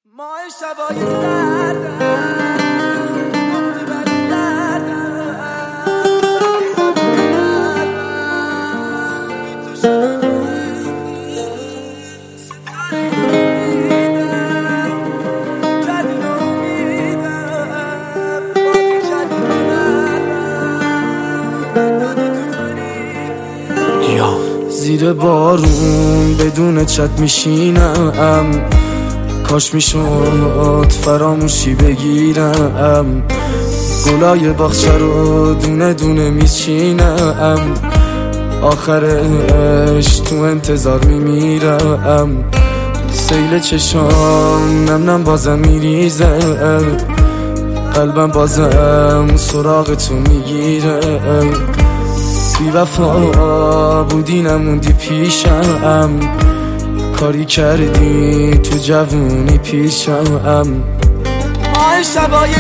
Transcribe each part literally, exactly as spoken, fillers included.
ما شبای سردم گفتی برگردم سنگ سبودم بی تو شدم ستاره امیدم کردی نامیدم بازی کردی ببرم دادی تو فریدم زیر بارون بدون چت میشینم کاش میشد فراموشی بگیرم گلای باغچه رو دونه دونه میچینم آخرش تو انتظار میمیرم سیل چشام نم نم بازم میریزه قلبم بازم سراغ تو میگیره بی وفا بودی نموندی پیشم کاری کردی تو جوونی پیشم ماه شبای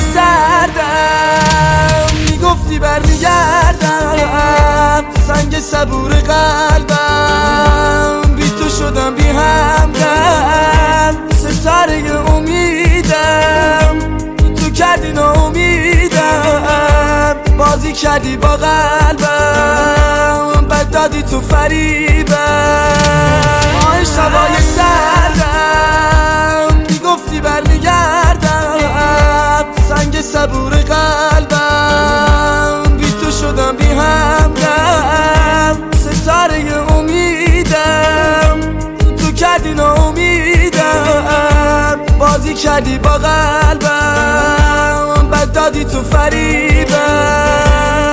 سردم میگفتی برمیگردم سنگ صبور قلبم بی تو شدم بی همدم ستاره امیدم تو کردی ناامیدم بازی کردی با قلبم بد دادی تو فریبم شبای سردم میگفتی برمیگردم سنگ صبور قلبم بی تو شدم بی همدم ستاره امیدم تو کردی ناامیدم بازی کردی با قلبم بد دادی تو فریبم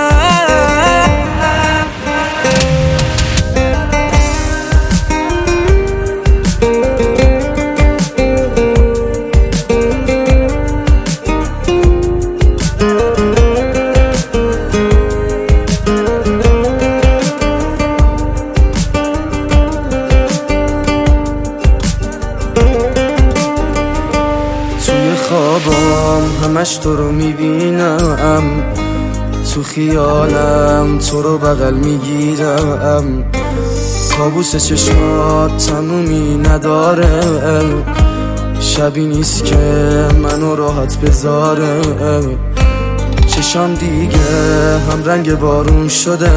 خوابم همش تو رو میبینم تو خیالم تو رو بغل میگیرم کابوس چشمات تمومی نداره شبی نیست که منو راحت بذاره چشام دیگه هم رنگ بارون شده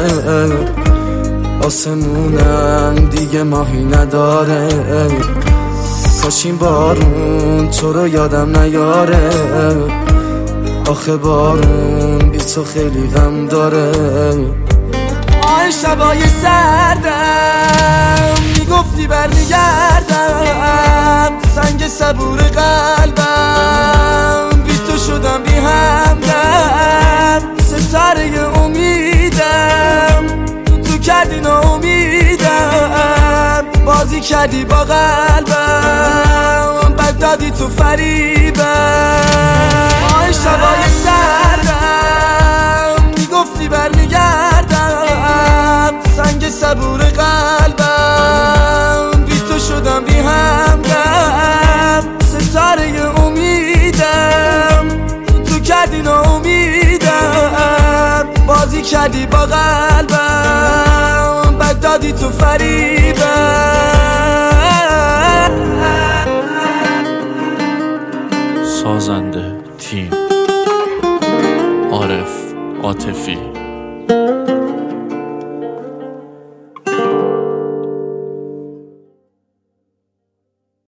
آسمونم دیگه ماهی نداره کاش این بارون تو رو یادم نیاره آخه بارون بی تو خیلی غم داره آه شبای سردم میگفتی برمیگردم سنگ صبور قلبم بی تو شدم بی همدم ستاره امیدم تو کردی ناامیدم بازی کردی با قلبم بد دادی تو فریبم آه شبای سردم میگفتی برمیگردم سنگ صبور قلبم بی تو شدم بی همدم ستاره امیدم تو کردی ناامیدم بازی کردی با قلبم بد دادی تو فریبم